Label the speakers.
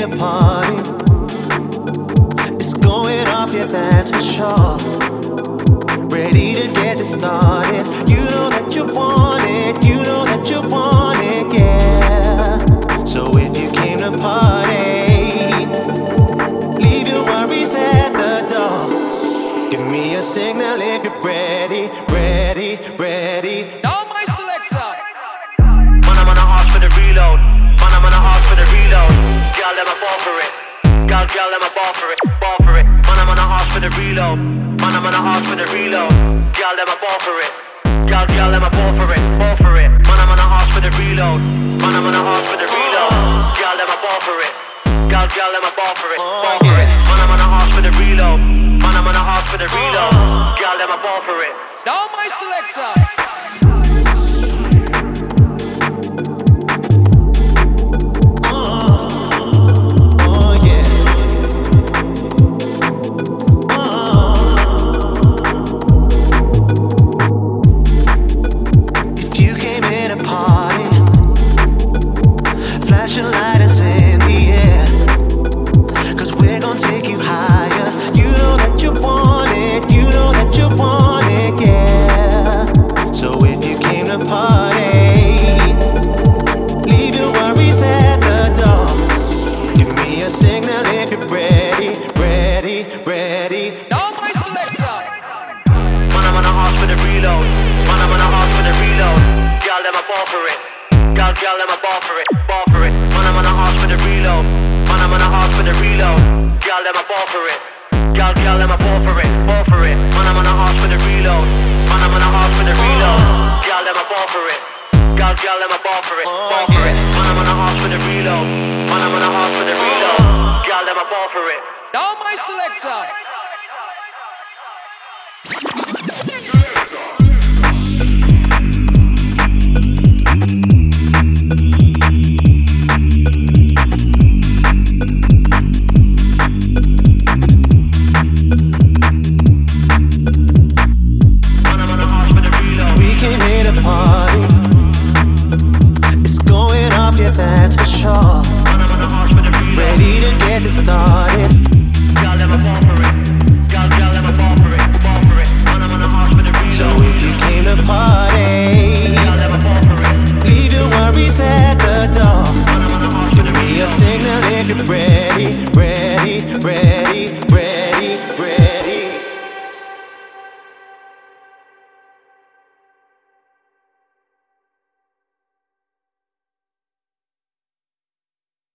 Speaker 1: here to party. It's going off, yeah, that's for sure. Ready to get it started. You know that you want it, you know that you want it, yeah. So if you came to party, leave your worries at the door. Give me a signal if you're ready, ready, ready.
Speaker 2: Now my selector.
Speaker 3: Man, I'm gonna ask for the reload. Man, I'm gonna ask for the reload. Girl, let me fall for it. Girl, let me fall for it. Fall for it. Man, I'm gonna ask for the reload. Man, I'm gonna ask for the reload. Girl, let me fall for it. Girl, let me fall for it. Fall for it. Man, I'm gonna ask for the reload. Man, I'm gonna ask for the reload. Girl, let me fall for it. Girl, let me fall for it. Fall for it. Man, I'm gonna ask for the reload. Man, I'm gonna ask for the reload. Girl, let me fall for it.
Speaker 2: Now my selector.
Speaker 1: Signal if you're ready, ready, ready.
Speaker 2: Now my selector.
Speaker 3: Man, I'm gonna ask for the reload. Man, I'm gonna ask for the reload. Girl, let me fall for it. Girl, let me fall for it. Fall for it. Man, I'm gonna ask for the reload. Man, I'm gonna ask for the reload. Girl, let me fall for it. Girl, let me fall for it. Fall for it. Man, I'm gonna ask for the reload. Man, I'm gonna ask for the reload. Girl, let me fall for it. Girl, let me fall for it. Fall for it. Man, I'm gonna ask for the reload. Man, I'm gonna ask for the reload. Girl, let me fall for it.
Speaker 2: Now my selector.
Speaker 1: We came here to party. It's going off, yeah, that's for sure. Ready to get this started.
Speaker 3: Girl, let me fall for it. Girl, let me fall for it. Fall for it. Man, I'm gonna ask for the reload.
Speaker 1: So if you came to party,
Speaker 3: Girl, let me fall for it.
Speaker 1: leave your worries at the door. Give me a signal if you're ready, ready, ready, ready, ready.